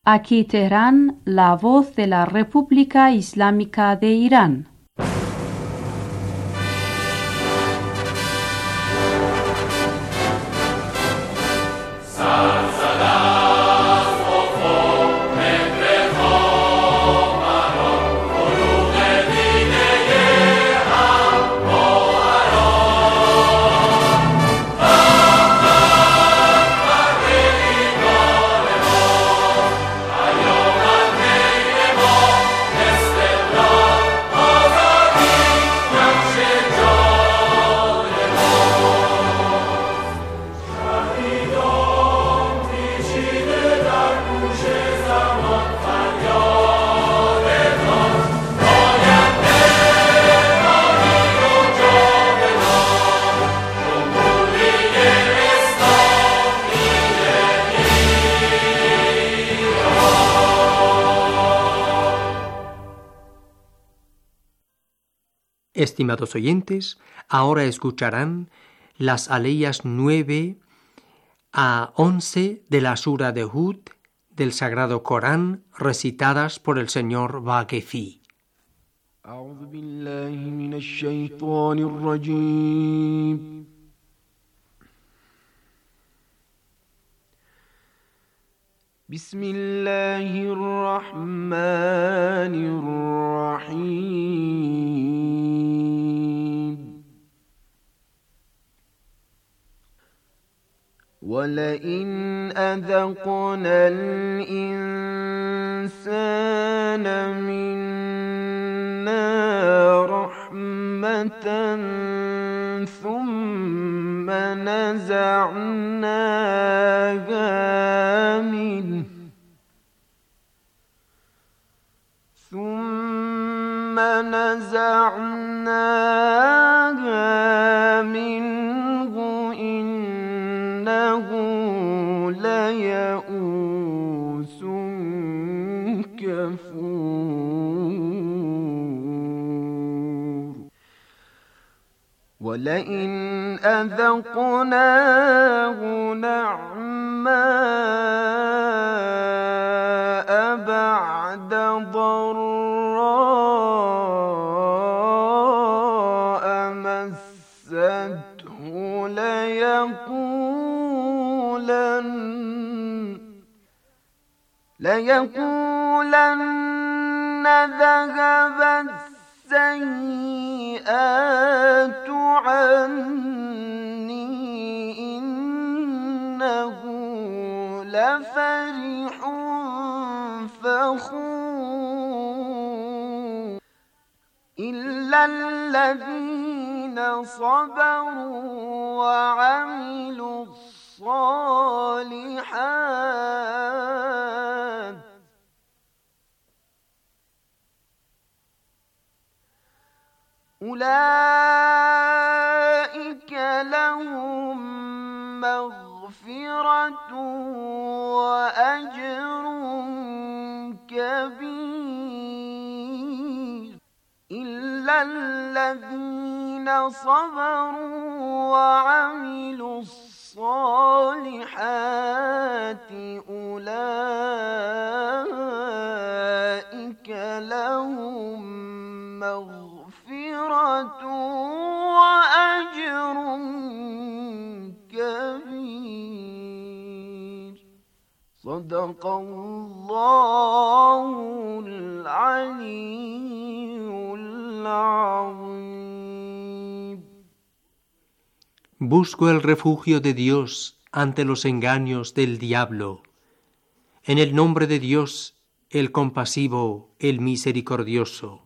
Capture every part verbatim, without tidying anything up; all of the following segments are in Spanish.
Aquí Teherán, la voz de la República Islámica de Irán. Estimados oyentes, ahora escucharán las aleyas nueve a once de la Sura de Hud del Sagrado Corán, recitadas por el señor Vaquefi. أعوذ بالله من الشيطان الرجيم بسم الله الرحمن الرحيم ولئن أذقنا الإنسان منا رحمة ثم نزعناها منه ثم نزعناها منه إنه ليئوس كفور ولئن أذقناه نعماء بعد ضراء مسته ليقولن ليقولن ذهب السيئات عني إنه لفرح فخور إلا الذين صبروا وعملوا الصالحات أولئك لهم مغفرة وأجر كبير إلا الذين صبروا وعملوا الصالحات أولئك لهم مغفرة وأجر كبير صدق الله العلي العظيم. Busco el refugio de Dios ante los engaños del diablo. En el nombre de Dios, el compasivo, el misericordioso.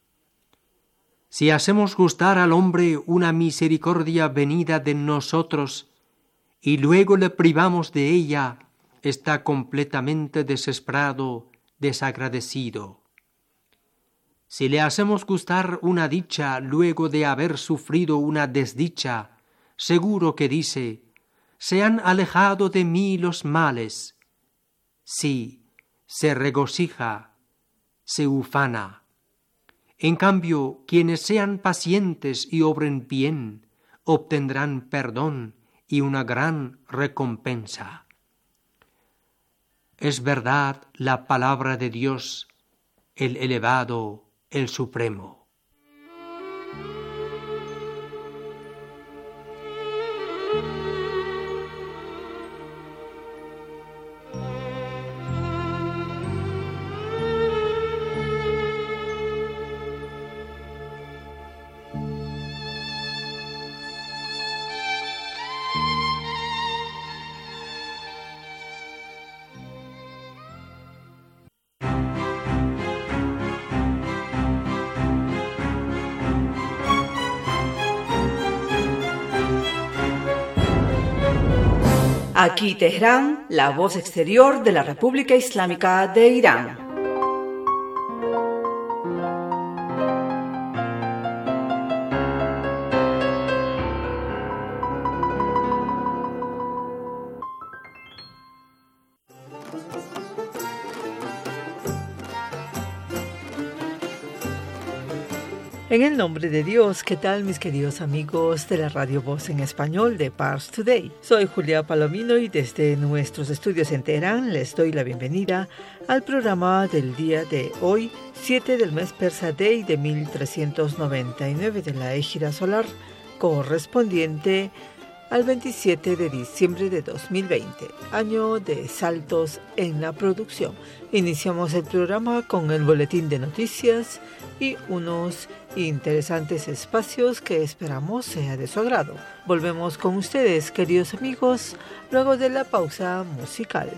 Si hacemos gustar al hombre una misericordia venida de nosotros y luego le privamos de ella, está completamente desesperado, desagradecido. Si le hacemos gustar una dicha luego de haber sufrido una desdicha, seguro que dice: se han alejado de mí los males. Sí, se regocija, se ufana. En cambio, quienes sean pacientes y obren bien, obtendrán perdón y una gran recompensa. es verdad la palabra de Dios, el elevado, el supremo. Aquí Teherán, la voz exterior de la República Islámica de Irán. En el nombre de Dios, ¿qué tal mis queridos amigos de la Radio Voz en Español de Pars Today? Soy Julia Palomino y desde nuestros estudios en Teherán les doy la bienvenida al programa del día de hoy, siete del mes Persa Day de mil trescientos noventa y nueve de la Égira Solar, correspondiente al veintisiete de diciembre de dos mil veinte, año de saltos en la producción. Iniciamos el programa con el boletín de noticias y unos interesantes espacios que esperamos sea de su agrado. Volvemos con ustedes, queridos amigos, luego de la pausa musical.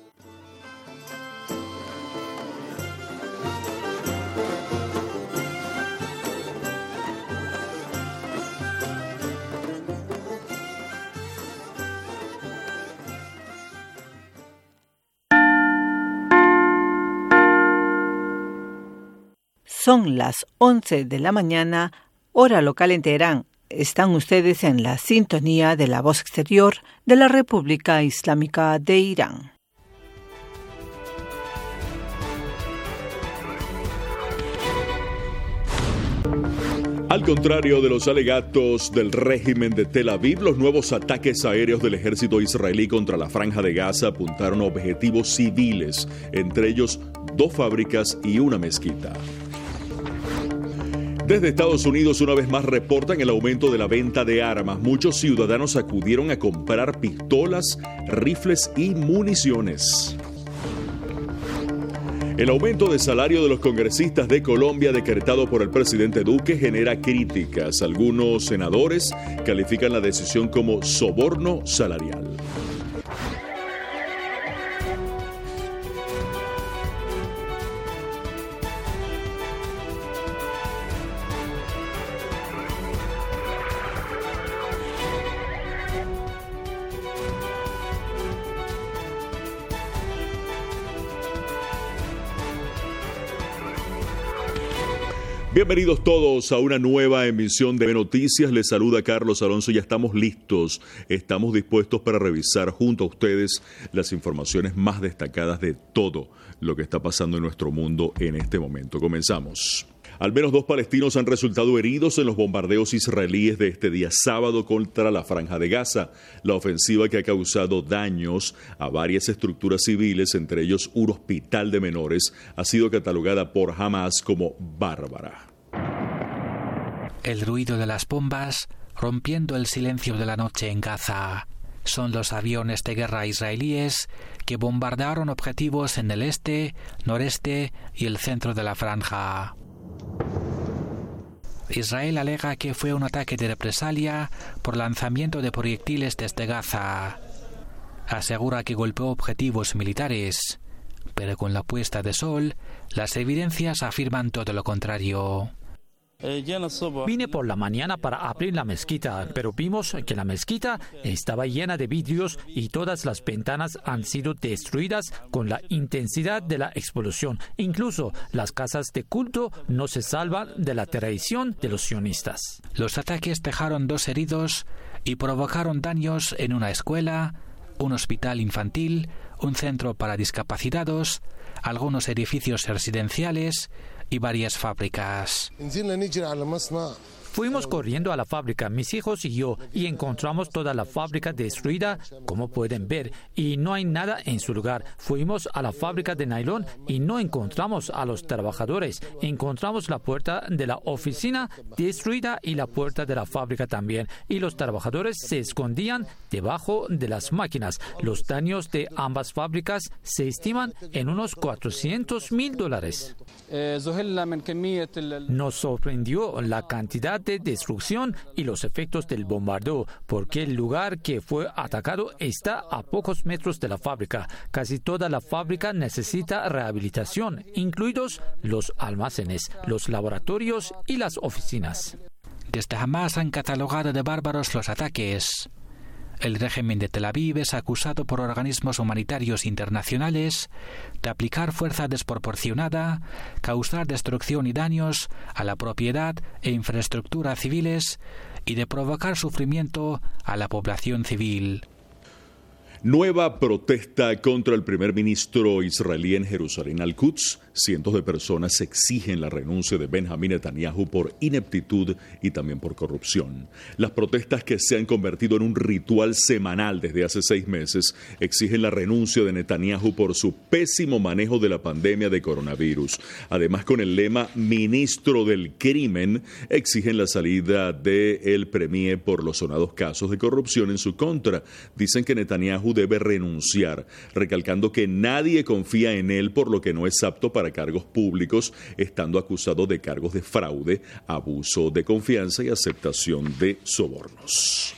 Son las once de la mañana, hora local en Teherán. Están ustedes en la sintonía de la voz exterior de la República Islámica de Irán. Al contrario de los alegatos del régimen de Tel Aviv, los nuevos ataques aéreos del ejército israelí contra la Franja de Gaza apuntaron a objetivos civiles, entre ellos dos fábricas y una mezquita. Desde Estados Unidos, una vez más, reportan el aumento de la venta de armas. Muchos ciudadanos acudieron a comprar pistolas, rifles y municiones. El aumento de salario de los congresistas de Colombia decretado por el presidente Duque genera críticas. Algunos senadores califican la decisión como soborno salarial. Bienvenidos todos a una nueva emisión de Noticias. Les saluda Carlos Alonso. Ya estamos listos, estamos dispuestos para revisar junto a ustedes las informaciones más destacadas de todo lo que está pasando en nuestro mundo en este momento. Comenzamos. Al menos dos palestinos han resultado heridos en los bombardeos israelíes de este día sábado contra la Franja de Gaza. La ofensiva que ha causado daños a varias estructuras civiles, entre ellos un hospital de menores, ha sido catalogada por Hamas como bárbara. El ruido de las bombas rompiendo el silencio de la noche en Gaza. Son los aviones de guerra israelíes que bombardearon objetivos en el este, noreste y el centro de la franja. Israel alega que fue un ataque de represalia por lanzamiento de proyectiles desde Gaza. Asegura que golpeó objetivos militares, pero con la puesta de sol, las evidencias afirman todo lo contrario. Vine por la mañana para abrir la mezquita, pero vimos que la mezquita estaba llena de vidrios y todas las ventanas han sido destruidas con la intensidad de la explosión. Incluso las casas de culto no se salvan de la traición de los sionistas. Los ataques dejaron dos heridos y provocaron daños en una escuela, un hospital infantil, un centro para discapacitados, algunos edificios residenciales y varias fábricas. Fuimos corriendo a la fábrica, mis hijos y yo, y encontramos toda la fábrica destruida, como pueden ver, y no hay nada en su lugar. Fuimos a la fábrica de nylon y no encontramos a los trabajadores. Encontramos la puerta de la oficina destruida y la puerta de la fábrica también, y los trabajadores se escondían debajo de las máquinas. Los daños de ambas fábricas se estiman en unos cuatrocientos mil dólares. Nos sorprendió la cantidad de destrucción y los efectos del bombardeo, porque el lugar que fue atacado está a pocos metros de la fábrica. Casi toda la fábrica necesita rehabilitación, incluidos los almacenes, los laboratorios y las oficinas. Desde Hamas han catalogado de bárbaros los ataques. El régimen de Tel Aviv es acusado por organismos humanitarios internacionales de aplicar fuerza desproporcionada, causar destrucción y daños a la propiedad e infraestructura civiles y de provocar sufrimiento a la población civil. Nueva protesta contra el primer ministro israelí en Jerusalén, Al-Quds. Cientos de personas exigen la renuncia de Benjamín Netanyahu por ineptitud y también por corrupción. Las protestas, que se han convertido en un ritual semanal desde hace seis meses, exigen la renuncia de Netanyahu por su pésimo manejo de la pandemia de coronavirus. Además, con el lema Ministro del Crimen, exigen la salida del premier por los sonados casos de corrupción en su contra. Dicen que Netanyahu debe renunciar, recalcando que nadie confía en él, por lo que no es apto para cargos públicos, estando acusado de cargos de fraude, abuso de confianza y aceptación de sobornos.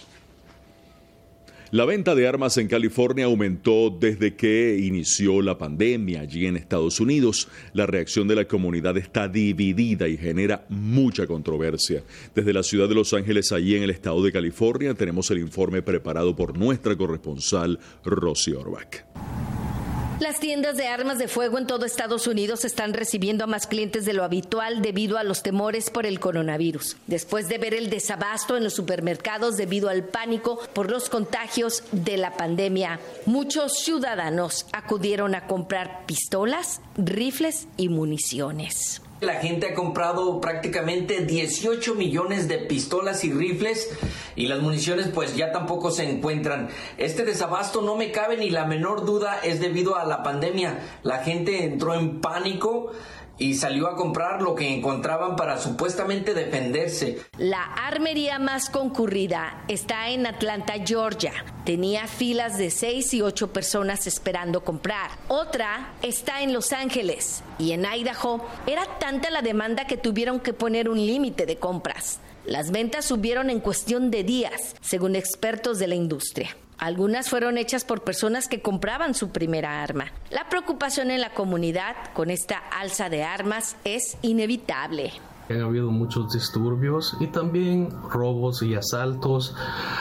La venta de armas en California aumentó desde que inició la pandemia allí en Estados Unidos. La reacción de la comunidad está dividida y genera mucha controversia. Desde la ciudad de Los Ángeles, allí en el estado de California, tenemos el informe preparado por nuestra corresponsal Rosy Orbach. Las tiendas de armas de fuego en todo Estados Unidos están recibiendo a más clientes de lo habitual debido a los temores por el coronavirus. Después de ver el desabasto en los supermercados debido al pánico por los contagios de la pandemia, muchos ciudadanos acudieron a comprar pistolas, rifles y municiones. La gente ha comprado prácticamente dieciocho millones de pistolas y rifles, y las municiones pues ya tampoco se encuentran. Este desabasto, no me cabe ni la menor duda, es debido a la pandemia. La gente entró en pánico y salió a comprar lo que encontraban para supuestamente defenderse. La armería más concurrida está en Atlanta, Georgia. Tenía filas de seis y ocho personas esperando comprar. Otra está en Los Ángeles, y en Idaho era tanta la demanda que tuvieron que poner un límite de compras. Las ventas subieron en cuestión de días, según expertos de la industria. Algunas fueron hechas por personas que compraban su primera arma. La preocupación en la comunidad con esta alza de armas es inevitable. Han habido muchos disturbios y también robos y asaltos,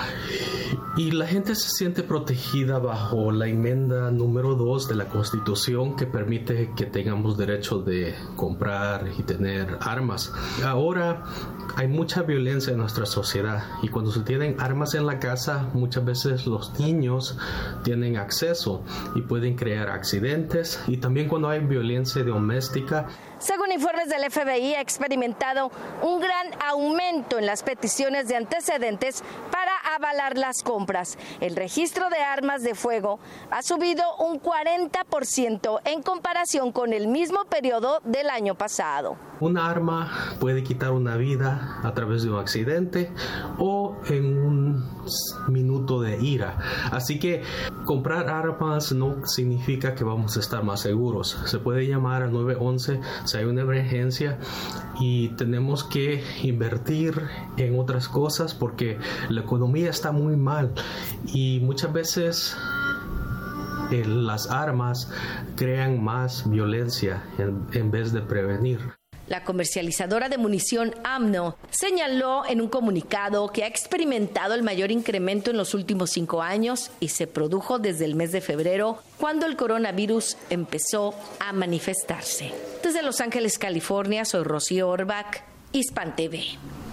y la gente se siente protegida bajo la enmienda número dos de la Constitución, que permite que tengamos derecho de comprar y tener armas. Ahora hay mucha violencia en nuestra sociedad, y cuando se tienen armas en la casa, muchas veces los niños tienen acceso y pueden crear accidentes, y también cuando hay violencia doméstica. Según informes del F B I, ha experimentado un gran aumento en las peticiones de antecedentes para avalar las compras. El registro de armas de fuego ha subido un cuarenta por ciento en comparación con el mismo periodo del año pasado. Una arma puede quitar una vida a través de un accidente o en un minuto de ira. Así que comprar armas no significa que vamos a estar más seguros. Se puede llamar al nueve once si hay una emergencia, y tenemos que invertir en otras cosas porque la economía está muy mal, y muchas veces eh, las armas crean más violencia en, en vez de prevenir. La comercializadora de munición A M N O señaló en un comunicado que ha experimentado el mayor incremento en los últimos cinco años y se produjo desde el mes de febrero, cuando el coronavirus empezó a manifestarse. Desde Los Ángeles, California, soy Rosy Orbach, Hispan T V.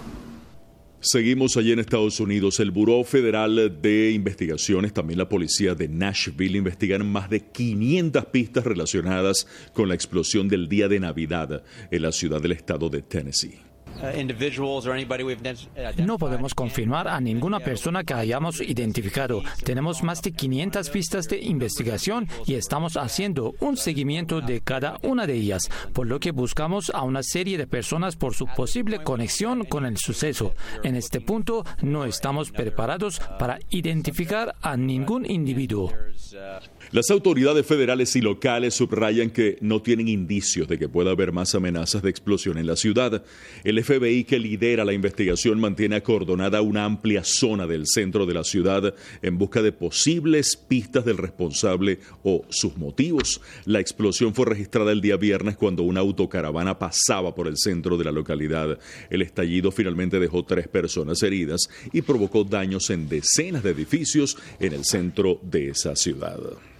Seguimos allí en Estados Unidos. El Buró Federal de Investigaciones, también la policía de Nashville, investigan más de quinientas pistas relacionadas con la explosión del día de Navidad en la ciudad del estado de Tennessee. No podemos confirmar a ninguna persona que hayamos identificado. Tenemos más de quinientas pistas de investigación y estamos haciendo un seguimiento de cada una de ellas, por lo que buscamos a una serie de personas por su posible conexión con el suceso. En este punto no estamos preparados para identificar a ningún individuo. Las autoridades federales y locales subrayan que no tienen indicios de que pueda haber más amenazas de explosión en la ciudad. El F B I, que lidera la investigación, mantiene acordonada una amplia zona del centro de la ciudad en busca de posibles pistas del responsable o sus motivos. La explosión fue registrada el día viernes cuando una autocaravana pasaba por el centro de la localidad. El estallido finalmente dejó tres personas heridas y provocó daños en decenas de edificios en el centro de esa ciudad.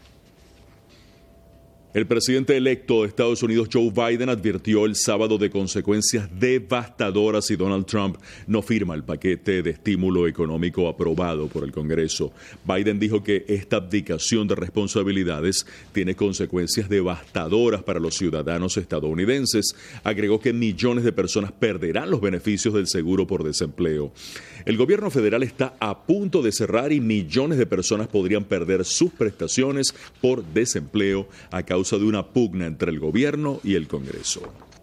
El presidente electo de Estados Unidos, Joe Biden, advirtió el sábado de consecuencias devastadoras si Donald Trump no firma el paquete de estímulo económico aprobado por el Congreso. Biden dijo que esta abdicación de responsabilidades tiene consecuencias devastadoras para los ciudadanos estadounidenses. Agregó que millones de personas perderán los beneficios del seguro por desempleo. El gobierno federal está a punto de cerrar y millones de personas podrían perder sus prestaciones por desempleo a causa de una pugna entre el gobierno y el Congreso.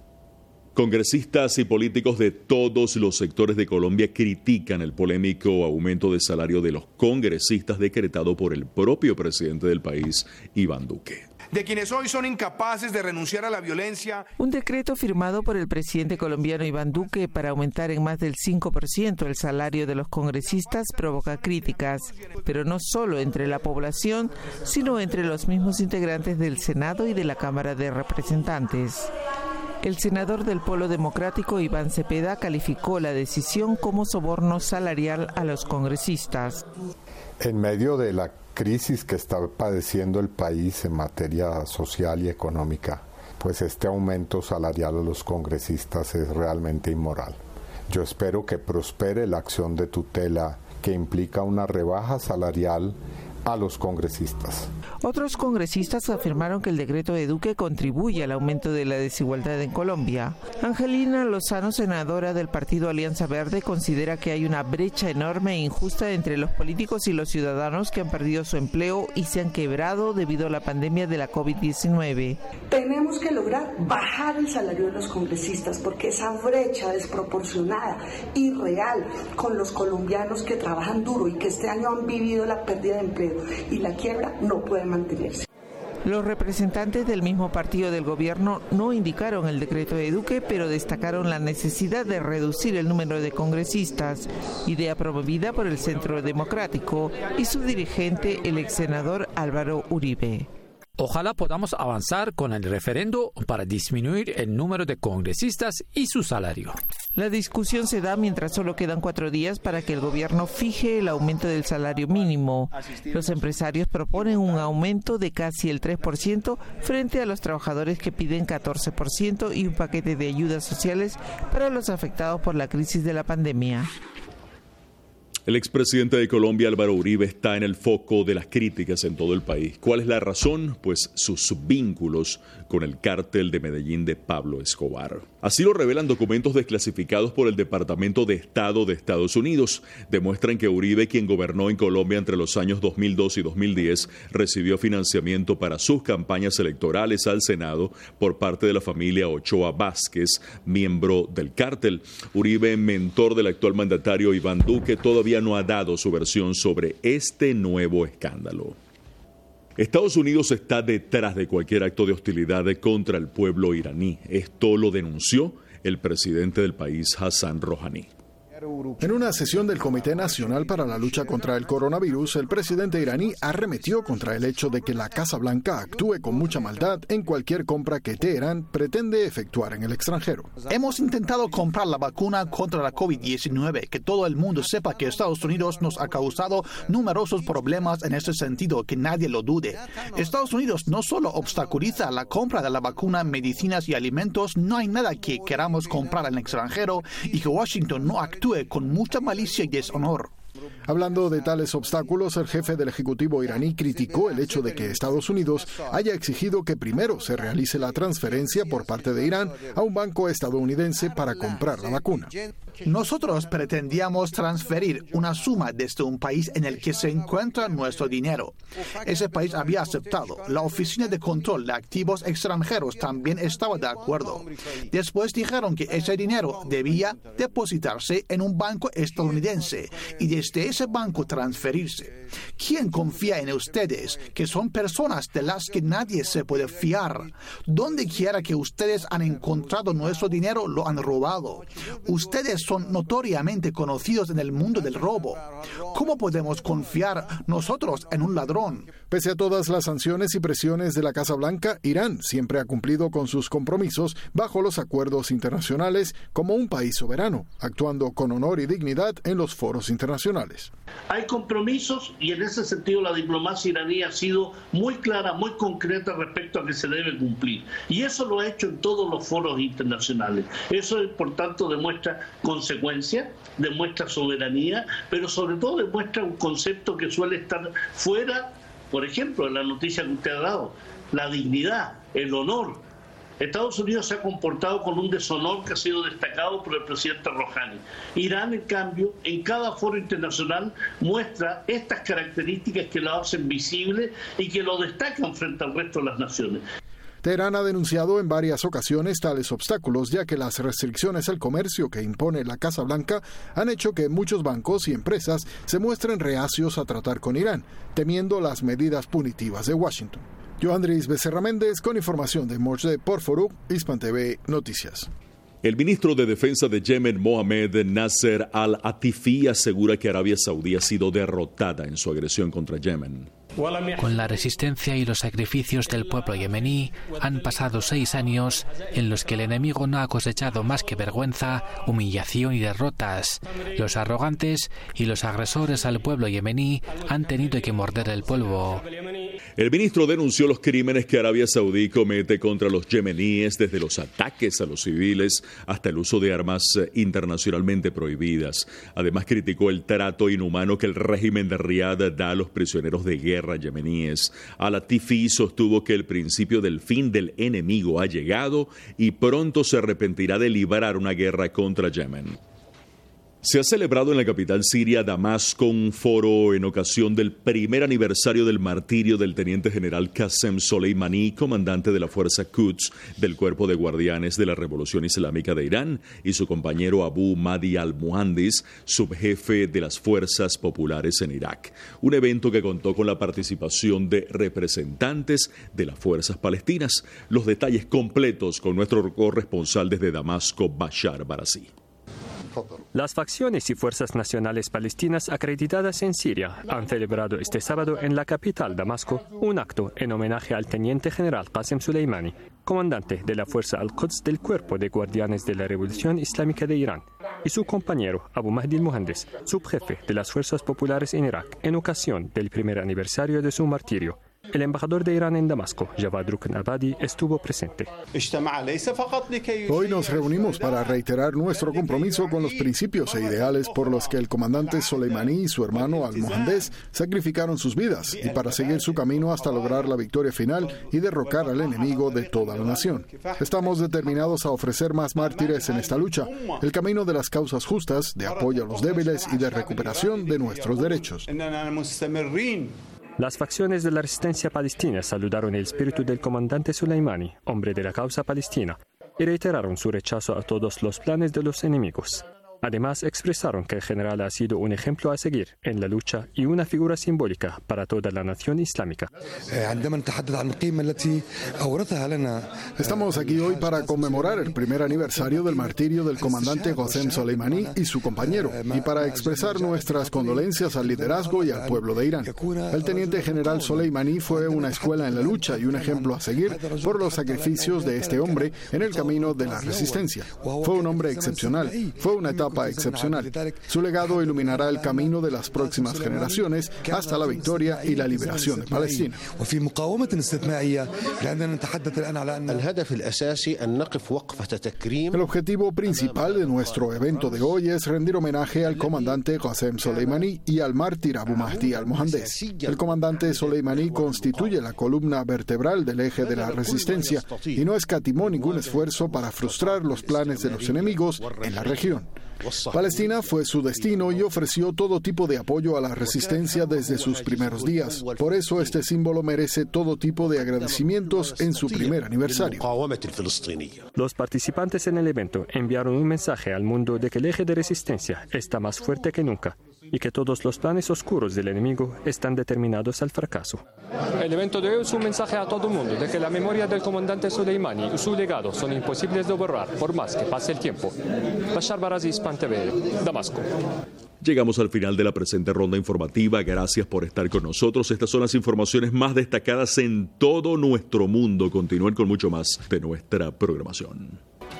Congresistas y políticos de todos los sectores de Colombia critican el polémico aumento de salario de los congresistas decretado por el propio presidente del país, Iván Duque. De quienes hoy son incapaces de renunciar a la violencia. Un decreto firmado por el presidente colombiano Iván Duque para aumentar en más del cinco por ciento el salario de los congresistas provoca críticas, pero no solo entre la población, sino entre los mismos integrantes del Senado y de la Cámara de Representantes. El senador del Polo Democrático, Iván Cepeda, calificó la decisión como soborno salarial a los congresistas. En medio de la crisis que está padeciendo el país en materia social y económica, pues este aumento salarial a los congresistas es realmente inmoral. Yo espero que prospere la acción de tutela que implica una rebaja salarial a los congresistas. Otros congresistas afirmaron que el decreto de Duque contribuye al aumento de la desigualdad en Colombia. Angelina Lozano, senadora del partido Alianza Verde, considera que hay una brecha enorme e injusta entre los políticos y los ciudadanos que han perdido su empleo y se han quebrado debido a la pandemia de la COVID diecinueve. Tenemos que lograr bajar el salario de los congresistas porque esa brecha desproporcionada y real con los colombianos que trabajan duro y que este año han vivido la pérdida de empleo y la quiebra no puede mantenerse. Los representantes del mismo partido del gobierno no indicaron el decreto de Duque, pero destacaron la necesidad de reducir el número de congresistas, idea promovida por el Centro Democrático y su dirigente, el ex senador Álvaro Uribe. Ojalá podamos avanzar con el referendo para disminuir el número de congresistas y su salario. La discusión se da mientras solo quedan cuatro días para que el gobierno fije el aumento del salario mínimo. Los empresarios proponen un aumento de casi el tres por ciento frente a los trabajadores que piden catorce por ciento y un paquete de ayudas sociales para los afectados por la crisis de la pandemia. El expresidente de Colombia, Álvaro Uribe, está en el foco de las críticas en todo el país. ¿Cuál es la razón? Pues sus vínculos con el cártel de Medellín de Pablo Escobar. Así lo revelan documentos desclasificados por el Departamento de Estado de Estados Unidos. Demuestran que Uribe, quien gobernó en Colombia entre los años dos mil dos y dos mil diez, recibió financiamiento para sus campañas electorales al Senado por parte de la familia Ochoa Vázquez, miembro del cártel. Uribe, mentor del actual mandatario Iván Duque, todavía no ha dado su versión sobre este nuevo escándalo. Estados Unidos está detrás de cualquier acto de hostilidad contra el pueblo iraní. Esto lo denunció el presidente del país, Hassan Rouhani. En una sesión del Comité Nacional para la Lucha contra el Coronavirus, el presidente iraní arremetió contra el hecho de que la Casa Blanca actúe con mucha maldad en cualquier compra que Teherán pretende efectuar en el extranjero. Hemos intentado comprar la vacuna contra la COVID diecinueve, que todo el mundo sepa que Estados Unidos nos ha causado numerosos problemas en ese sentido, que nadie lo dude. Estados Unidos no solo obstaculiza la compra de la vacuna, medicinas y alimentos, no hay nada que queramos comprar en el extranjero y que Washington no actúe con mucha malicia y deshonor. Hablando de tales obstáculos, el jefe del Ejecutivo iraní criticó el hecho de que Estados Unidos haya exigido que primero se realice la transferencia por parte de Irán a un banco estadounidense para comprar la vacuna. Nosotros pretendíamos transferir una suma desde un país en el que se encuentra nuestro dinero. Ese país había aceptado. La Oficina de Control de Activos Extranjeros también estaba de acuerdo. Después dijeron que ese dinero debía depositarse en un banco estadounidense y desde ese banco transferirse. ¿Quién confía en ustedes, que son personas de las que nadie se puede fiar? Donde quiera que ustedes han encontrado nuestro dinero, lo han robado. Ustedes son notoriamente conocidos en el mundo del robo. ¿Cómo podemos confiar nosotros en un ladrón? Pese a todas las sanciones y presiones de la Casa Blanca, Irán siempre ha cumplido con sus compromisos bajo los acuerdos internacionales como un país soberano, actuando con honor y dignidad en los foros internacionales. Hay compromisos y en ese sentido la diplomacia iraní ha sido muy clara, muy concreta respecto a que se debe cumplir. Y eso lo ha hecho en todos los foros internacionales. Eso, por tanto, demuestra consecuencia, demuestra soberanía, pero sobre todo demuestra un concepto que suele estar fuera, por ejemplo, de la noticia que usted ha dado, la dignidad, el honor. Estados Unidos se ha comportado con un deshonor que ha sido destacado por el presidente Rouhani. Irán, en cambio, en cada foro internacional muestra estas características que lo hacen visible y que lo destacan frente al resto de las naciones. Teherán ha denunciado en varias ocasiones tales obstáculos, ya que las restricciones al comercio que impone la Casa Blanca han hecho que muchos bancos y empresas se muestren reacios a tratar con Irán, temiendo las medidas punitivas de Washington. Yo, Andrés Becerra Méndez, con información de Morse por Foro, Hispan T V Noticias. El ministro de Defensa de Yemen, Mohamed Nasser al-Atifi, asegura que Arabia Saudí ha sido derrotada en su agresión contra Yemen. Con la resistencia y los sacrificios del pueblo yemení, han pasado seis años en los que el enemigo no ha cosechado más que vergüenza, humillación y derrotas. Los arrogantes y los agresores al pueblo yemení han tenido que morder el polvo. El ministro denunció los crímenes que Arabia Saudí comete contra los yemeníes, desde los ataques a los civiles hasta el uso de armas internacionalmente prohibidas. Además, criticó el trato inhumano que el régimen de Riad da a los prisioneros de guerra yemeníes. Al-Atifi sostuvo que el principio del fin del enemigo ha llegado y pronto se arrepentirá de librar una guerra contra Yemen. Se ha celebrado en la capital siria, Damasco, un foro en ocasión del primer aniversario del martirio del teniente general Qasem Soleimani, comandante de la fuerza Quds del Cuerpo de Guardianes de la Revolución Islámica de Irán, y su compañero Abu Mahdi al-Muhandis, subjefe de las Fuerzas Populares en Irak. Un evento que contó con la participación de representantes de las fuerzas palestinas. Los detalles completos con nuestro corresponsal desde Damasco, Bashar Barassi. Las facciones y fuerzas nacionales palestinas acreditadas en Siria han celebrado este sábado en la capital, Damasco, un acto en homenaje al teniente general Qasem Soleimani, comandante de la fuerza Al-Quds del Cuerpo de Guardianes de la Revolución Islámica de Irán, y su compañero Abu Mahdi al-Muhandis, subjefe de las fuerzas populares en Irak, en ocasión del primer aniversario de su martirio. El embajador de Irán en Damasco, Javad Rukn-Abadi, estuvo presente. Hoy nos reunimos para reiterar nuestro compromiso con los principios e ideales por los que el comandante Soleimani y su hermano al-Muhandis sacrificaron sus vidas, y para seguir su camino hasta lograr la victoria final y derrocar al enemigo de toda la nación. Estamos determinados a ofrecer más mártires en esta lucha, el camino de las causas justas, de apoyo a los débiles y de recuperación de nuestros derechos. Las facciones de la resistencia palestina saludaron el espíritu del comandante Soleimani, hombre de la causa palestina, y reiteraron su rechazo a todos los planes de los enemigos. Además, expresaron que el general ha sido un ejemplo a seguir en la lucha y una figura simbólica para toda la nación islámica. Estamos aquí hoy para conmemorar el primer aniversario del martirio del comandante Qasem Soleimani y su compañero, y para expresar nuestras condolencias al liderazgo y al pueblo de Irán. El teniente general Soleimani fue una escuela en la lucha y un ejemplo a seguir por los sacrificios de este hombre en el camino de la resistencia. Fue un hombre excepcional, fue una etapa papa excepcional. Su legado iluminará el camino de las próximas generaciones hasta la victoria y la liberación de Palestina. El objetivo principal de nuestro evento de hoy es rendir homenaje al comandante Qasem Soleimani y al mártir Abu Mahdi al-Mohandes. El comandante Soleimani constituye la columna vertebral del eje de la resistencia y no escatimó ningún esfuerzo para frustrar los planes de los enemigos en la región. Palestina fue su destino y ofreció todo tipo de apoyo a la resistencia desde sus primeros días. Por eso este símbolo merece todo tipo de agradecimientos en su primer aniversario. Los participantes en el evento enviaron un mensaje al mundo de que el eje de resistencia está más fuerte que nunca y que todos los planes oscuros del enemigo están determinados al fracaso. El evento de hoy es un mensaje a todo el mundo de que la memoria del comandante Soleimani y su legado son imposibles de borrar por más que pase el tiempo. Bashar Barazi, Hispan T V, Damasco. Llegamos al final de la presente ronda informativa. Gracias por estar con nosotros. Estas son las informaciones más destacadas en todo nuestro mundo. Continúen con mucho más de nuestra programación.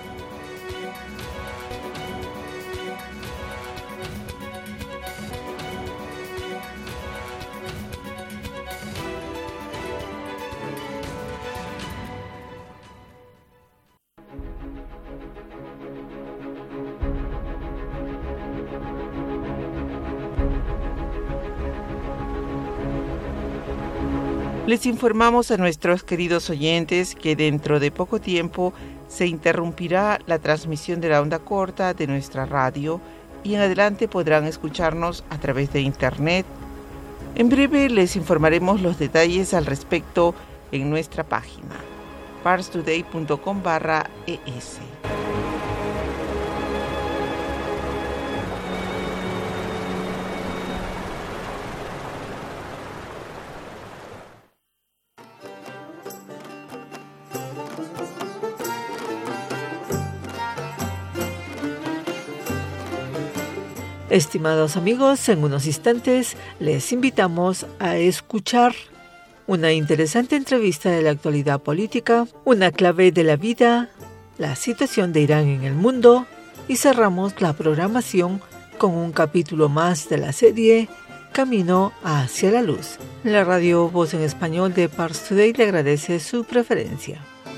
Les informamos a nuestros queridos oyentes que dentro de poco tiempo se interrumpirá la transmisión de la onda corta de nuestra radio y en adelante podrán escucharnos a través de Internet. En breve les informaremos los detalles al respecto en nuestra página parstoday punto com barra es. Estimados amigos, en unos instantes les invitamos a escuchar una interesante entrevista de la actualidad política, una clave de la vida, la situación de Irán en el mundo y cerramos la programación con un capítulo más de la serie Camino hacia la Luz. La radio Voz en Español de Pars Today le agradece su preferencia.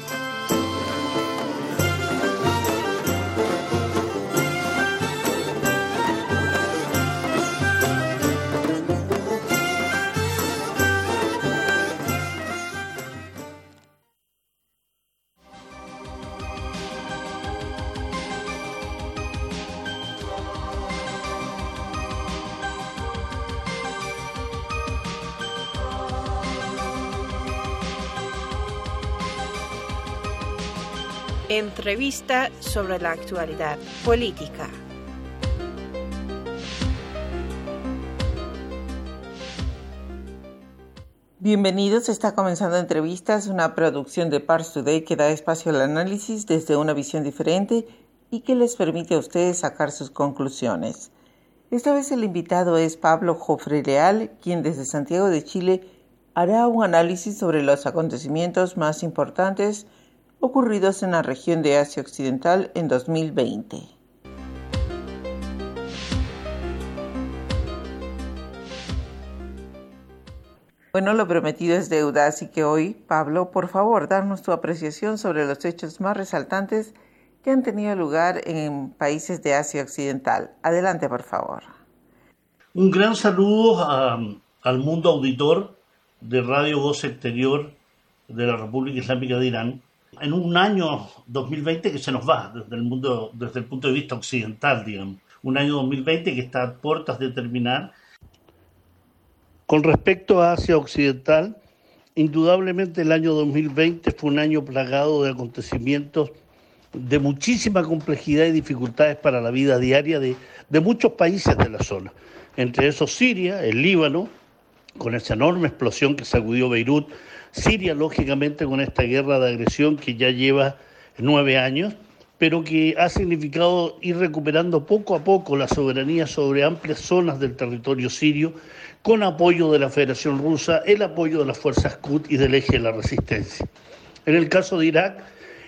Entrevista sobre la actualidad política. Bienvenidos, está comenzando Entrevistas, una producción de Pars Today que da espacio al análisis desde una visión diferente y que les permite a ustedes sacar sus conclusiones. Esta vez el invitado es Pablo Jofre Leal, quien desde Santiago de Chile hará un análisis sobre los acontecimientos más importantes ocurridos en la región de Asia Occidental en dos mil veinte. Bueno, lo prometido es deuda, así que hoy, Pablo, por favor, darnos tu apreciación sobre los hechos más resaltantes que han tenido lugar en países de Asia Occidental. Adelante, por favor. Un gran saludo a, al mundo auditor de Radio Voz Exterior de la República Islámica de Irán. En un año dos mil veinte que se nos va desde el mundo, desde el punto de vista occidental, digamos. Un año dos mil veinte que está a puertas de terminar. Con respecto a Asia Occidental, indudablemente el año dos mil veinte fue un año plagado de acontecimientos de muchísima complejidad y dificultades para la vida diaria de, de muchos países de la zona. Entre esos Siria, el Líbano, con esa enorme explosión que sacudió Beirut, Siria, lógicamente, con esta guerra de agresión que ya lleva nueve años, pero que ha significado ir recuperando poco a poco la soberanía sobre amplias zonas del territorio sirio, con apoyo de la Federación Rusa, el apoyo de las fuerzas Quds y del eje de la resistencia. En el caso de Irak,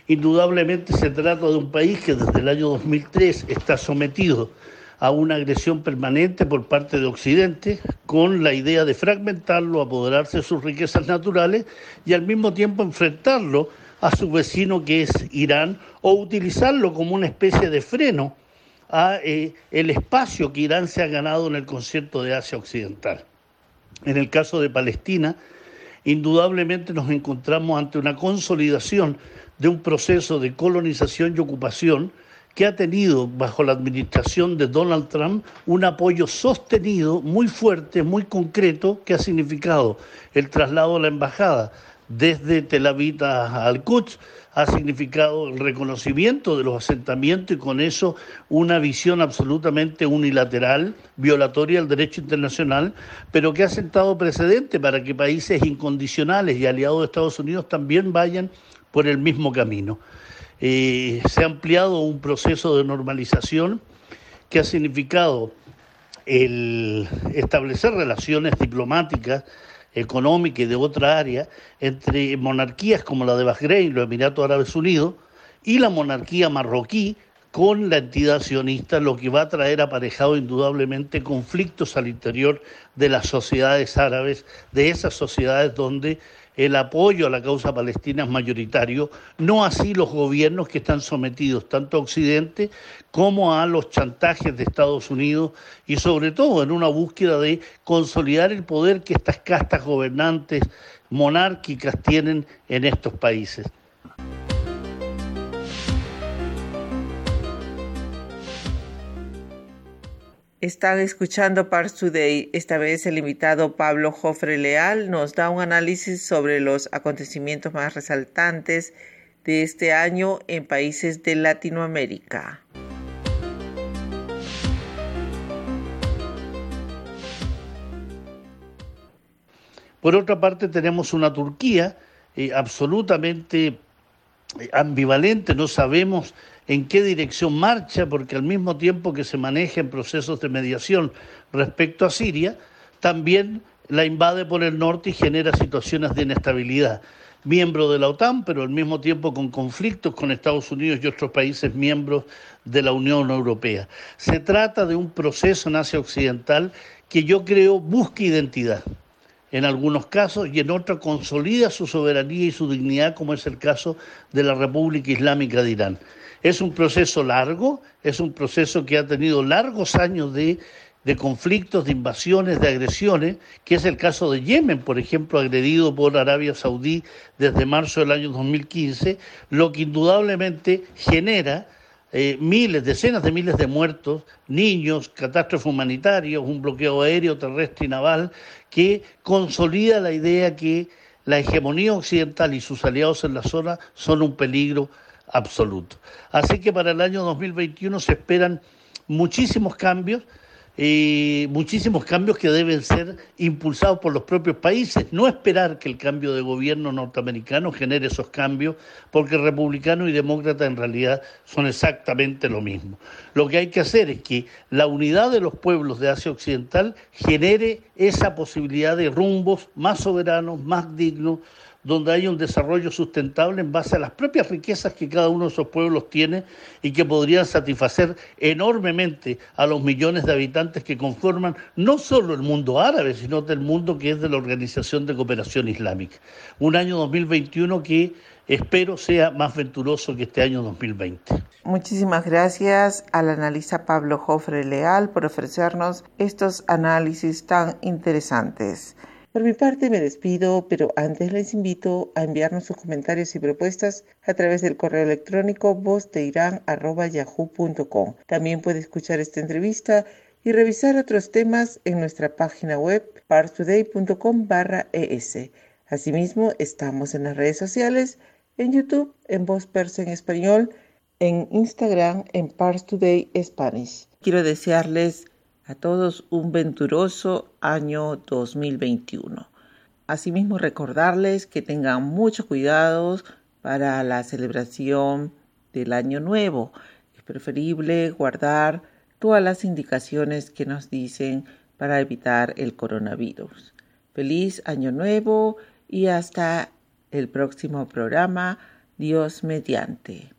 Indudablemente se trata de un país que desde el año dos mil tres está sometido a una agresión permanente por parte de Occidente, con la idea de fragmentarlo, apoderarse de sus riquezas naturales y al mismo tiempo enfrentarlo a su vecino que es Irán, o utilizarlo como una especie de freno a eh, el espacio que Irán se ha ganado en el concierto de Asia Occidental. En el caso de Palestina, indudablemente nos encontramos ante una consolidación de un proceso de colonización y ocupación que ha tenido, bajo la administración de Donald Trump, un apoyo sostenido, muy fuerte, muy concreto, que ha significado el traslado de la embajada desde Tel Aviv a Al-Quds, ha significado el reconocimiento de los asentamientos y con eso una visión absolutamente unilateral, violatoria del derecho internacional, pero que ha sentado precedente para que países incondicionales y aliados de Estados Unidos también vayan por el mismo camino. Eh, se ha ampliado un proceso de normalización que ha significado el establecer relaciones diplomáticas, económicas y de otra área entre monarquías como la de Bahrein, los Emiratos Árabes Unidos, y la monarquía marroquí con la entidad sionista, lo que va a traer aparejado indudablemente conflictos al interior de las sociedades árabes, de esas sociedades donde el apoyo a la causa palestina es mayoritario, no así los gobiernos que están sometidos tanto a Occidente como a los chantajes de Estados Unidos y sobre todo en una búsqueda de consolidar el poder que estas castas gobernantes monárquicas tienen en estos países. Están escuchando Pars Today. Esta vez el invitado Pablo Jofre Leal nos da un análisis sobre los acontecimientos más resaltantes de este año en países de Latinoamérica. Por otra parte, tenemos una Turquía eh, absolutamente ambivalente, no sabemos en qué dirección marcha, porque al mismo tiempo que se maneja en procesos de mediación respecto a Siria, también la invade por el norte y genera situaciones de inestabilidad. Miembro de la OTAN, pero al mismo tiempo con conflictos con Estados Unidos y otros países miembros de la Unión Europea. Se trata de un proceso en Asia Occidental que yo creo busca identidad en algunos casos y en otros consolida su soberanía y su dignidad, como es el caso de la República Islámica de Irán. Es un proceso largo, es un proceso que ha tenido largos años de, de conflictos, de invasiones, de agresiones, que es el caso de Yemen, por ejemplo, agredido por Arabia Saudí desde marzo del año dos mil quince, lo que indudablemente genera eh, miles, decenas de miles de muertos, niños, catástrofes humanitarias, un bloqueo aéreo, terrestre y naval, que consolida la idea que la hegemonía occidental y sus aliados en la zona son un peligro absoluto. Así que para el año dos mil veintiuno se esperan muchísimos cambios, eh, muchísimos cambios que deben ser impulsados por los propios países, no esperar que el cambio de gobierno norteamericano genere esos cambios, porque republicanos y demócratas en realidad son exactamente lo mismo. Lo que hay que hacer es que la unidad de los pueblos de Asia Occidental genere esa posibilidad de rumbos más soberanos, más dignos, donde haya un desarrollo sustentable en base a las propias riquezas que cada uno de esos pueblos tiene y que podrían satisfacer enormemente a los millones de habitantes que conforman no solo el mundo árabe, sino del mundo que es de la Organización de Cooperación Islámica. Un año dos mil veintiuno que espero sea más venturoso que este año dos mil veinte. Muchísimas gracias al analista Pablo Jofre Leal por ofrecernos estos análisis tan interesantes. Por mi parte me despido, pero antes les invito a enviarnos sus comentarios y propuestas a través del correo electrónico voz de irán arroba yahoo punto com. También puede escuchar esta entrevista y revisar otros temas en nuestra página web parstoday punto com barra es. Asimismo, estamos en las redes sociales, en YouTube, en Voz Persa en Español, en Instagram, en Pars Today Spanish. Quiero desearles a todos un venturoso año dos mil veintiuno. Asimismo, recordarles que tengan mucho cuidado para la celebración del Año Nuevo. Es preferible guardar todas las indicaciones que nos dicen para evitar el coronavirus. Feliz Año Nuevo y hasta el próximo programa Dios mediante.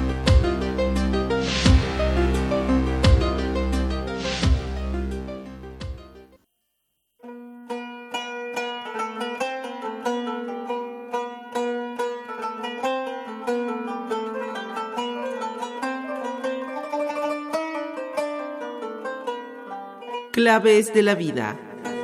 Claves de la vida.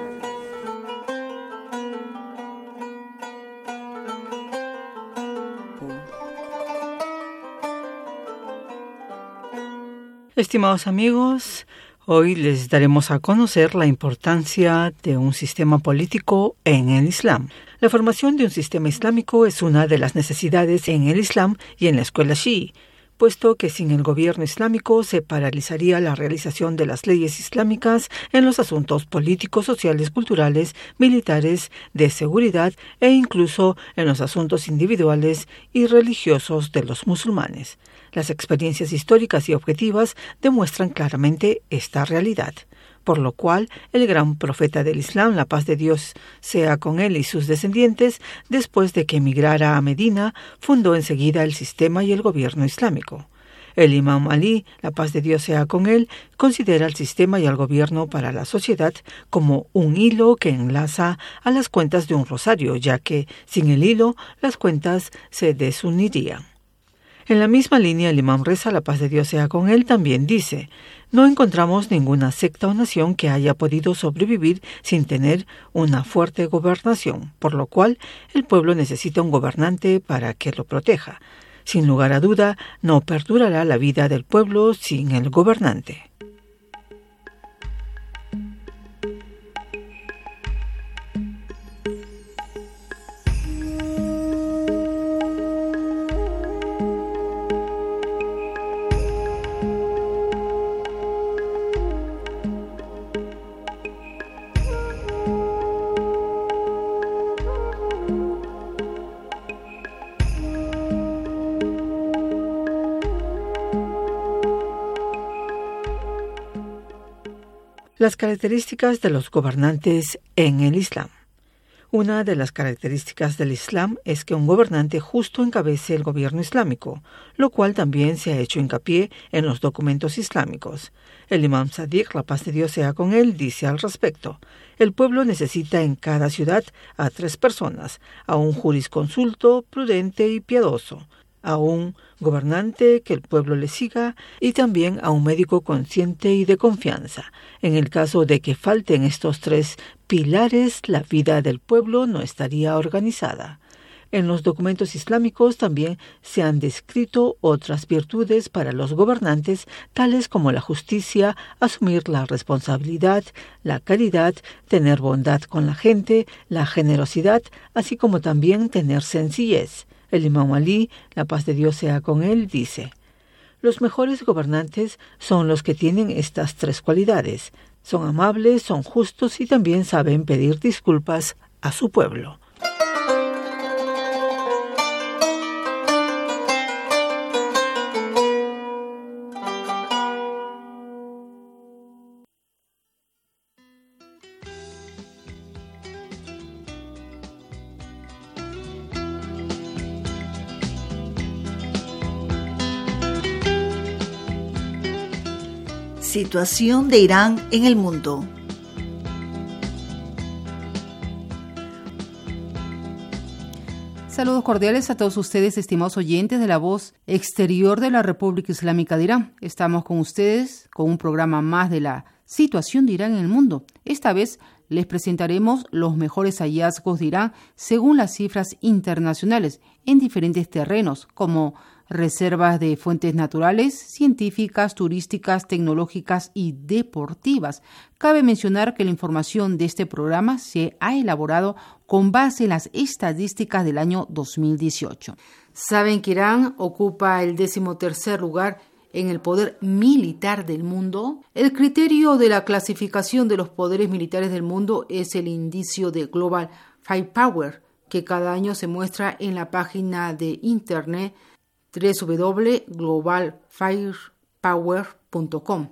Estimados amigos, hoy les daremos a conocer la importancia de un sistema político en el Islam. La formación de un sistema islámico es una de las necesidades en el Islam y en la escuela chií, puesto que sin el gobierno islámico se paralizaría la realización de las leyes islámicas en los asuntos políticos, sociales, culturales, militares, de seguridad e incluso en los asuntos individuales y religiosos de los musulmanes. Las experiencias históricas y objetivas demuestran claramente esta realidad, por lo cual el gran profeta del Islam, la paz de Dios sea con él y sus descendientes, después de que emigrara a Medina, fundó enseguida el sistema y el gobierno islámico. El imam Ali, la paz de Dios sea con él, considera el sistema y el gobierno para la sociedad como un hilo que enlaza a las cuentas de un rosario, ya que sin el hilo las cuentas se desunirían. En la misma línea, el imam Reza, la paz de Dios sea con él, también dice: no encontramos ninguna secta o nación que haya podido sobrevivir sin tener una fuerte gobernación, por lo cual el pueblo necesita un gobernante para que lo proteja. Sin lugar a duda, no perdurará la vida del pueblo sin el gobernante. Las características de los gobernantes en el Islam. Una de las características del Islam es que un gobernante justo encabece el gobierno islámico, lo cual también se ha hecho hincapié en los documentos islámicos. El imam Sadiq, la paz de Dios sea con él, dice al respecto: el pueblo necesita en cada ciudad a tres personas, a un jurisconsulto prudente y piadoso, a un gobernante que el pueblo le siga y también a un médico consciente y de confianza. En el caso de que falten estos tres pilares, la vida del pueblo no estaría organizada. En los documentos islámicos también se han descrito otras virtudes para los gobernantes, tales como la justicia, asumir la responsabilidad, la caridad, tener bondad con la gente, la generosidad, así como también tener sencillez. El imam Ali, la paz de Dios sea con él, dice: los mejores gobernantes son los que tienen estas tres cualidades. Son amables, son justos y también saben pedir disculpas a su pueblo. Situación de Irán en el mundo. Saludos cordiales a todos ustedes, estimados oyentes de la voz exterior de la República Islámica de Irán. Estamos con ustedes con un programa más de la situación de Irán en el mundo. Esta vez les presentaremos los mejores hallazgos de Irán según las cifras internacionales en diferentes terrenos, como reservas de fuentes naturales, científicas, turísticas, tecnológicas y deportivas. Cabe mencionar que la información de este programa se ha elaborado con base en las estadísticas del año dos mil dieciocho. ¿Saben que Irán ocupa el decimotercer lugar en el poder militar del mundo? El criterio de la clasificación de los poderes militares del mundo es el indicio de Global Firepower, que cada año se muestra en la página de internet doble u doble u doble u punto global firepower punto com.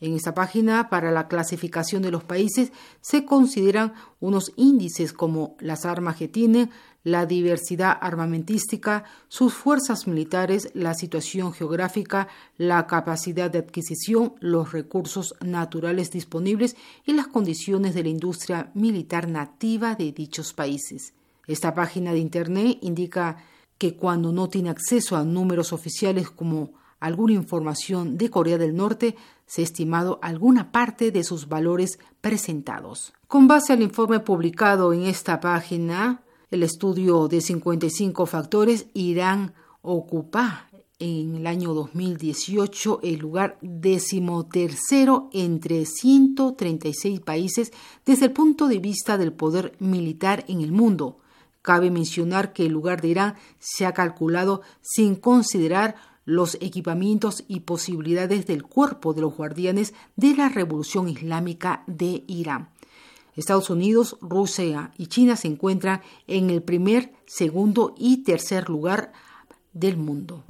En esta página, para la clasificación de los países, se consideran unos índices como las armas que tienen, la diversidad armamentística, sus fuerzas militares, la situación geográfica, la capacidad de adquisición, los recursos naturales disponibles y las condiciones de la industria militar nativa de dichos países. Esta página de Internet indica que cuando no tiene acceso a números oficiales como alguna información de Corea del Norte, se ha estimado alguna parte de sus valores presentados. Con base al informe publicado en esta página, el estudio de cincuenta y cinco factores, Irán ocupa en el año dos mil dieciocho el lugar decimotercero entre ciento treinta y seis países desde el punto de vista del poder militar en el mundo. Cabe mencionar que el lugar de Irán se ha calculado sin considerar los equipamientos y posibilidades del cuerpo de los guardianes de la Revolución Islámica de Irán. Estados Unidos, Rusia y China se encuentran en el primer, segundo y tercer lugar del mundo.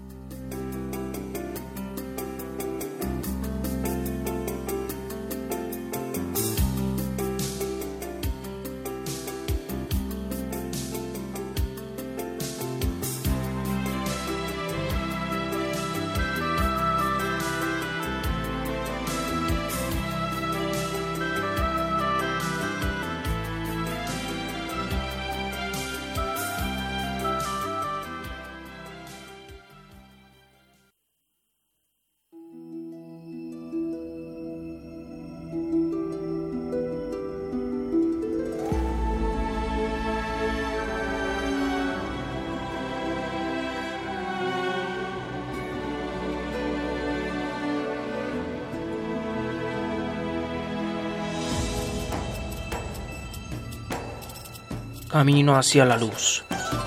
Camino hacia la luz.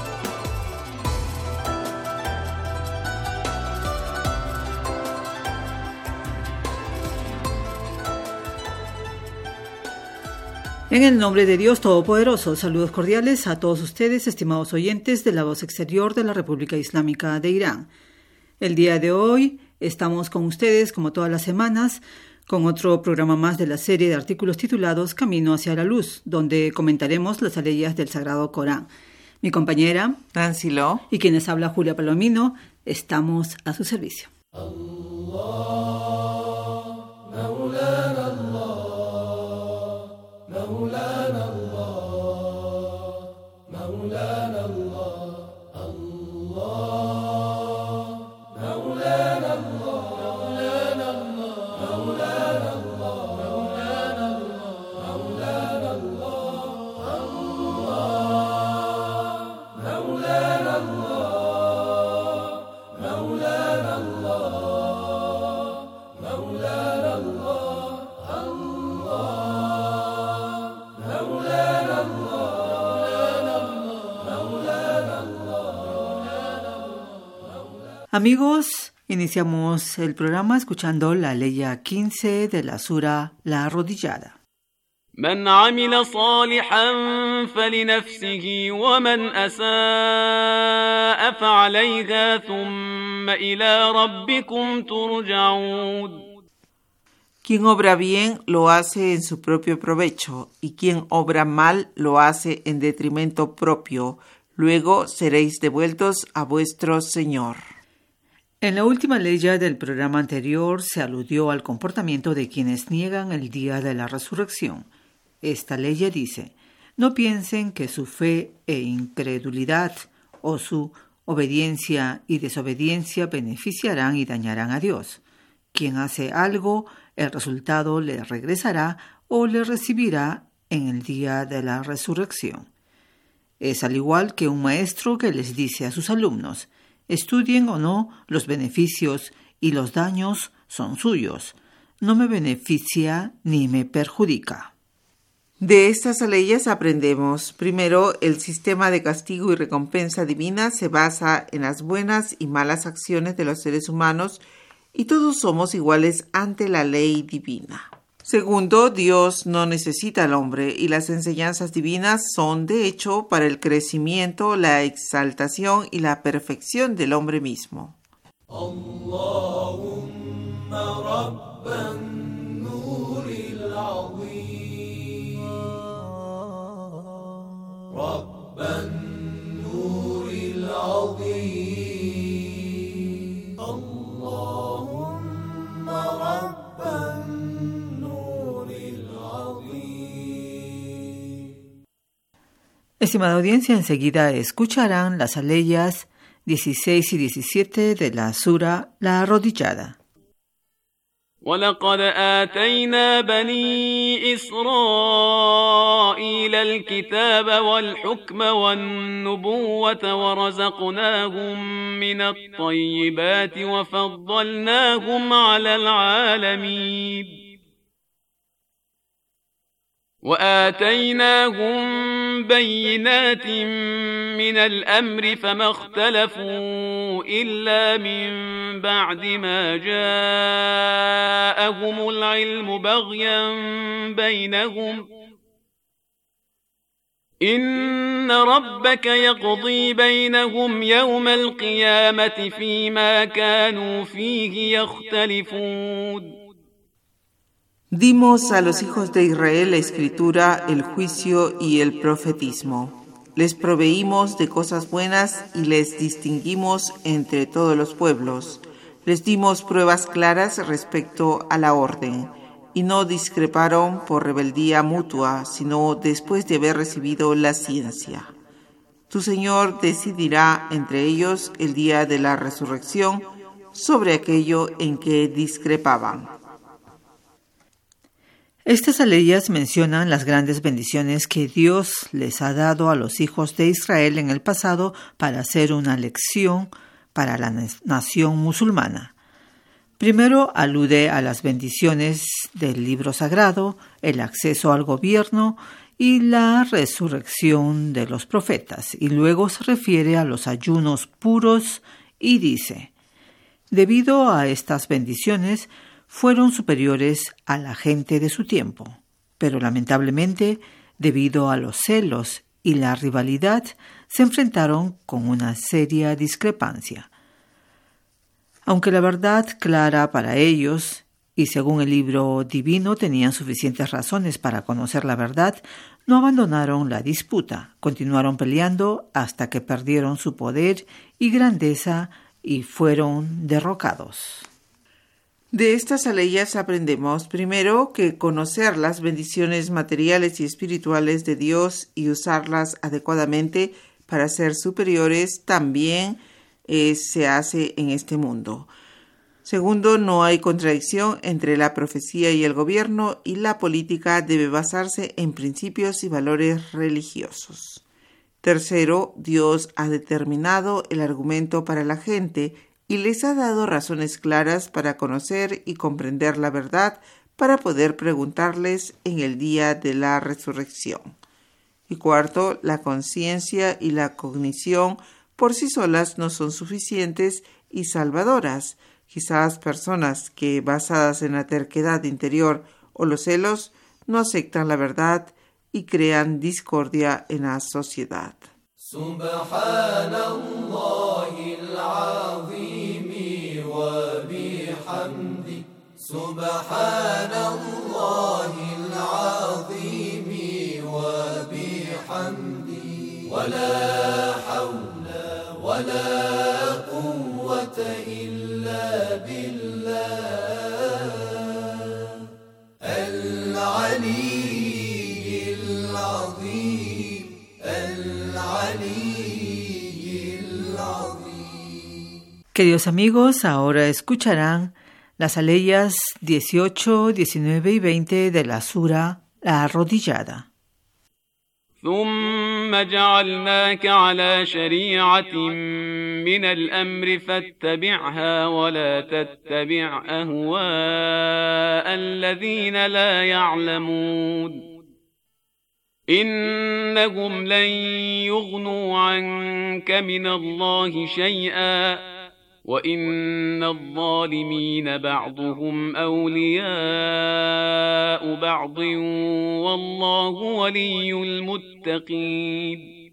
En el nombre de Dios Todopoderoso, saludos cordiales a todos ustedes, estimados oyentes de la voz exterior de la República Islámica de Irán. El día de hoy estamos con ustedes, como todas las semanas, con otro programa más de la serie de artículos titulados Camino hacia la luz, donde comentaremos las aleyas del Sagrado Corán. Mi compañera Nancy Lo y quienes habla Julia Palomino, estamos a su servicio. Amigos, iniciamos el programa escuchando la leya quince de la sura La Arrodillada. من عمل صالحا فلنفسه ومن أساء فعليها ثم إلى ربكم ترجعون. Quien obra bien lo hace en su propio provecho, y quien obra mal lo hace en detrimento propio. Luego seréis devueltos a vuestro Señor. En la última leya del programa anterior se aludió al comportamiento de quienes niegan el día de la resurrección. Esta leya dice: no piensen que su fe e incredulidad o su obediencia y desobediencia beneficiarán y dañarán a Dios. Quien hace algo, el resultado le regresará o le recibirá en el día de la resurrección. Es al igual que un maestro que les dice a sus alumnos: estudien o no, los beneficios y los daños son suyos. No me beneficia ni me perjudica. De estas leyes aprendemos: primero, el sistema de castigo y recompensa divina se basa en las buenas y malas acciones de los seres humanos y todos somos iguales ante la ley divina. Segundo, Dios no necesita al hombre y las enseñanzas divinas son, de hecho, para el crecimiento, la exaltación y la perfección del hombre mismo. Allahumma rabban Estimada audiencia, enseguida escucharán las aleyas dieciséis y diecisiete de la Sura La Arrodillada. ولقد آتينا بني إسرائيل الكتاب والحكم والنبوة ورزقناهم من الطيبات وفضلناهم على العالمين وآتيناهم بينات من الأمر فما اختلفوا إلا من بعد ما جاءهم العلم بغيا بينهم إن ربك يقضي بينهم يوم القيامة فيما كانوا فيه يختلفون. Dimos a los hijos de Israel la escritura, el juicio y el profetismo. Les proveímos de cosas buenas y les distinguimos entre todos los pueblos. Les dimos pruebas claras respecto a la orden, y no discreparon por rebeldía mutua, sino después de haber recibido la ciencia. Tu Señor decidirá entre ellos el día de la resurrección sobre aquello en que discrepaban. Estas aleyas mencionan las grandes bendiciones que Dios les ha dado a los hijos de Israel en el pasado para hacer una lección para la nación musulmana. Primero alude a las bendiciones del libro sagrado, el acceso al gobierno y la resurrección de los profetas, y luego se refiere a los ayunos puros y dice: debido a estas bendiciones, fueron superiores a la gente de su tiempo, pero lamentablemente, debido a los celos y la rivalidad, se enfrentaron con una seria discrepancia. Aunque la verdad clara para ellos, y según el libro divino tenían suficientes razones para conocer la verdad, no abandonaron la disputa, continuaron peleando hasta que perdieron su poder y grandeza y fueron derrocados. De estas aleyas aprendemos, primero, que conocer las bendiciones materiales y espirituales de Dios y usarlas adecuadamente para ser superiores también eh, se hace en este mundo. Segundo, no hay contradicción entre la profecía y el gobierno, y la política debe basarse en principios y valores religiosos. Tercero, Dios ha determinado el argumento para la gente y les ha dado razones claras para conocer y comprender la verdad para poder preguntarles en el día de la resurrección. Y cuarto, la conciencia y la cognición por sí solas no son suficientes y salvadoras. Quizás personas que, basadas en la terquedad interior o los celos, no aceptan la verdad y crean discordia en la sociedad. Queridos amigos, ahora escucharán las aleyas dieciocho, diecinueve y veinte de la Sura La Arrodillada. ثم جعلناك على شريعة من الأمر فاتبعها ولا تتبع أهواء الذين لا يعلمون إنهم لن يغنوا عنك من الله شيئا وإن الظالمين بعضهم أولياء بعض والله ولي المتقين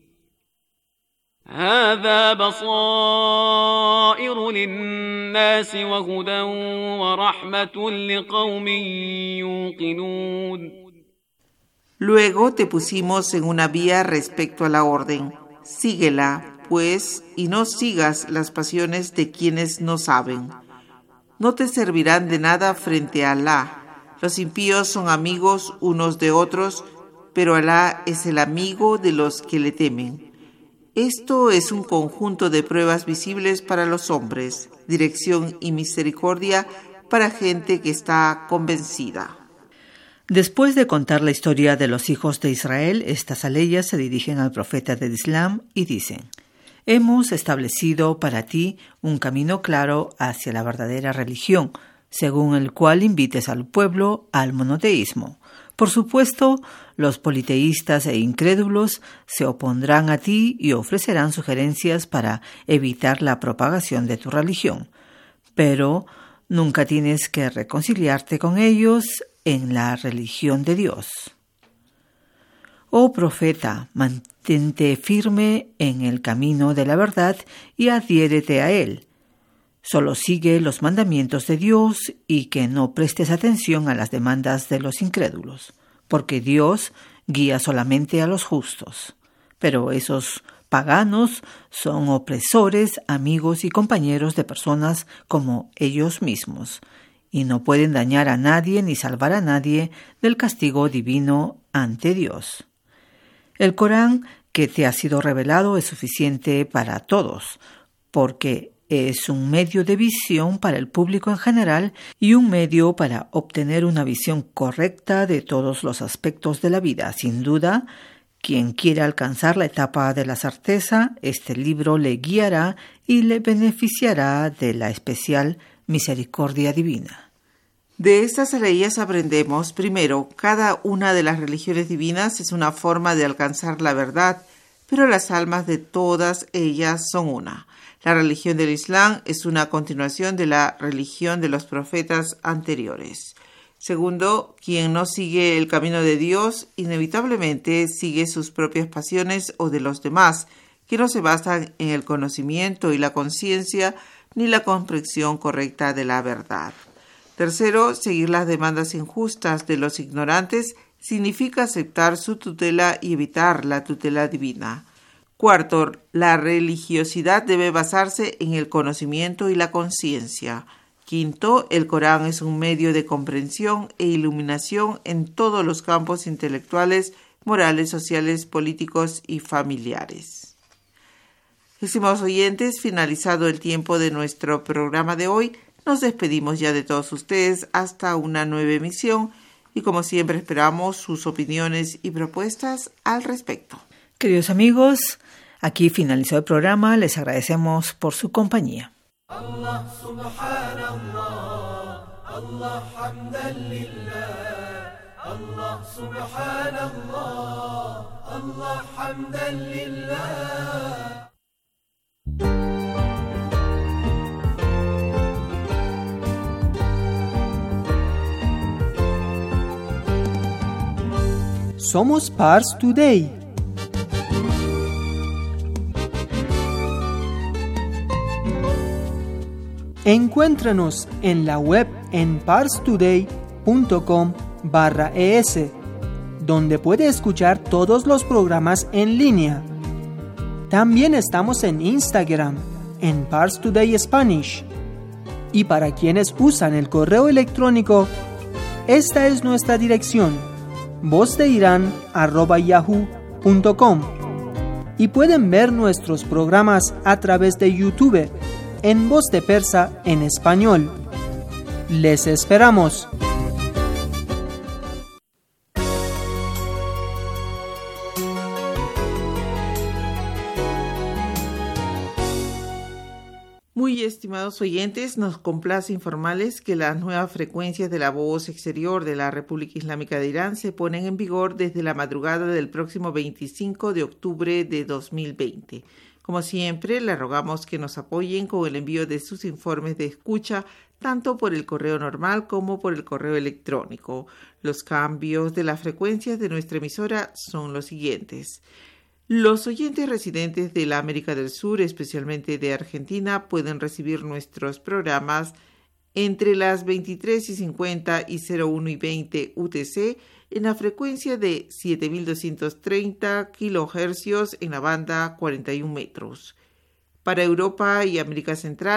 هذا بصائر للناس وهدى ورحمة لقوم يوقنون. Luego te pusimos en una vía respecto a la orden. Síguela, pues, y no sigas las pasiones de quienes no saben. No te servirán de nada frente a Alá. Los impíos son amigos unos de otros, pero Alá es el amigo de los que le temen. Esto es un conjunto de pruebas visibles para los hombres, dirección y misericordia para gente que está convencida. Después de contar la historia de los hijos de Israel, estas aleyas se dirigen al profeta del Islam y dicen: hemos establecido para ti un camino claro hacia la verdadera religión, según el cual invites al pueblo al monoteísmo. Por supuesto, los politeístas e incrédulos se opondrán a ti y ofrecerán sugerencias para evitar la propagación de tu religión. Pero nunca tienes que reconciliarte con ellos en la religión de Dios. Oh profeta, mantente firme en el camino de la verdad y adhiérete a él. Solo sigue los mandamientos de Dios y que no prestes atención a las demandas de los incrédulos, porque Dios guía solamente a los justos. Pero esos paganos son opresores, amigos y compañeros de personas como ellos mismos, y no pueden dañar a nadie ni salvar a nadie del castigo divino ante Dios. El Corán que te ha sido revelado es suficiente para todos, porque es un medio de visión para el público en general y un medio para obtener una visión correcta de todos los aspectos de la vida. Sin duda, quien quiera alcanzar la etapa de la certeza, este libro le guiará y le beneficiará de la especial misericordia divina. De estas aleyas aprendemos, primero, cada una de las religiones divinas es una forma de alcanzar la verdad, pero las almas de todas ellas son una. La religión del Islam es una continuación de la religión de los profetas anteriores. Segundo, quien no sigue el camino de Dios, inevitablemente sigue sus propias pasiones o de los demás, que no se basan en el conocimiento y la conciencia ni la comprensión correcta de la verdad. Tercero, seguir las demandas injustas de los ignorantes significa aceptar su tutela y evitar la tutela divina. Cuarto, la religiosidad debe basarse en el conocimiento y la conciencia. Quinto, el Corán es un medio de comprensión e iluminación en todos los campos intelectuales, morales, sociales, políticos y familiares. Estimados oyentes, finalizado el tiempo de nuestro programa de hoy, nos despedimos ya de todos ustedes hasta una nueva emisión y como siempre esperamos sus opiniones y propuestas al respecto. Queridos amigos, aquí finalizó el programa. Les agradecemos por su compañía. Allah subhanallah, Allah hamdan lillah, Allah subhanallah, Allah hamdan lillah. Somos Pars Today. Encuéntranos en la web en parstoday punto com barra es, donde puede escuchar todos los programas en línea. También estamos en Instagram, en Pars Today Spanish. Y para quienes usan el correo electrónico, esta es nuestra dirección: vozdeirán arroba yahoo punto com, y pueden ver nuestros programas a través de YouTube en Voz de Persa en español. Les esperamos. Muy estimados oyentes, nos complace informarles que las nuevas frecuencias de la voz exterior de la República Islámica de Irán se ponen en vigor desde la madrugada del próximo veinticinco de octubre de dos mil veinte. Como siempre, le rogamos que nos apoyen con el envío de sus informes de escucha, tanto por el correo normal como por el correo electrónico. Los cambios de las frecuencias de nuestra emisora son los siguientes. Los oyentes residentes de la América del Sur, especialmente de Argentina, pueden recibir nuestros programas entre las veintitrés y cincuenta y cero uno y veinte U T C en la frecuencia de siete mil doscientos treinta kilohercios en la banda cuarenta y un metros. Para Europa y América Central,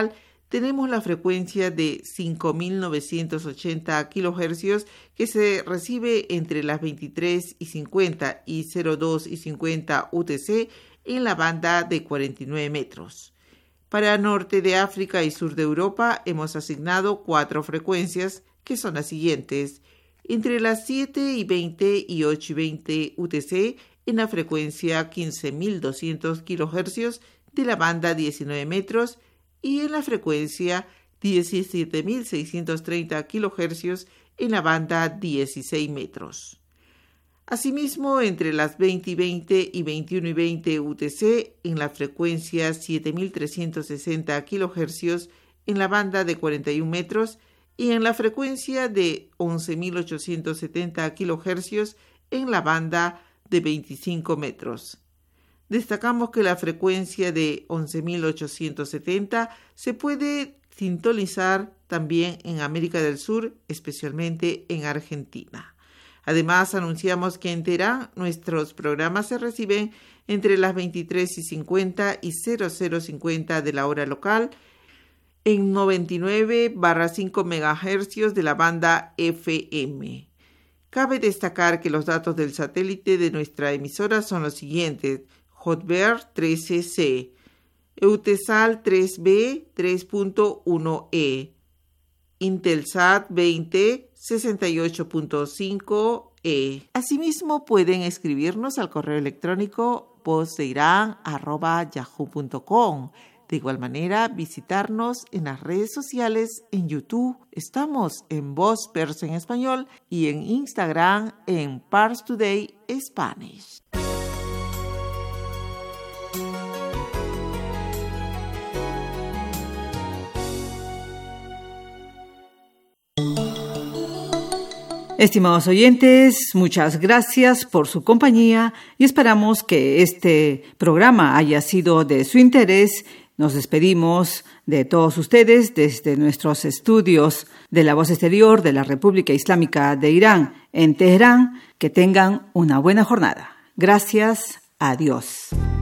tenemos la frecuencia de cinco mil novecientos ochenta kilohercios que se recibe entre las veintitrés y cincuenta y cero dos y cincuenta U T C en la banda de cuarenta y nueve metros. Para norte de África y sur de Europa hemos asignado cuatro frecuencias que son las siguientes: entre las siete y veinte y ocho y veinte U T C en la frecuencia quince mil doscientos kilohercios de la banda diecinueve metros y en la frecuencia diecisiete mil seiscientos treinta kilohercios en la banda dieciséis metros. Asimismo, entre las veinte y veinte y veintiuno y veinte U T C en la frecuencia siete mil trescientos sesenta kilohercios en la banda de cuarenta y uno metros y en la frecuencia de once mil ochocientos setenta kilohercios en la banda de veinticinco metros. Destacamos que la frecuencia de once mil ochocientos setenta se puede sintonizar también en América del Sur, especialmente en Argentina. Además, anunciamos que en Teherán nuestros programas se reciben entre las veintitrés y cincuenta y cero cero cincuenta de la hora local en noventa y nueve barra cinco megahercios de la banda F M. Cabe destacar que los datos del satélite de nuestra emisora son los siguientes: Hotbird trece C, Eutelsat tres B tres punto uno E, Intelsat veinte sesenta y ocho punto cinco E. Asimismo, pueden escribirnos al correo electrónico vozdeiran arroba yahoo punto com. De igual manera, visitarnos en las redes sociales, en YouTube, estamos en Voz Persa en Español y en Instagram en Pars Today Spanish. Estimados oyentes, muchas gracias por su compañía y esperamos que este programa haya sido de su interés. Nos despedimos de todos ustedes desde nuestros estudios de la Voz Exterior de la República Islámica de Irán en Teherán. Que tengan una buena jornada. Gracias. Adiós.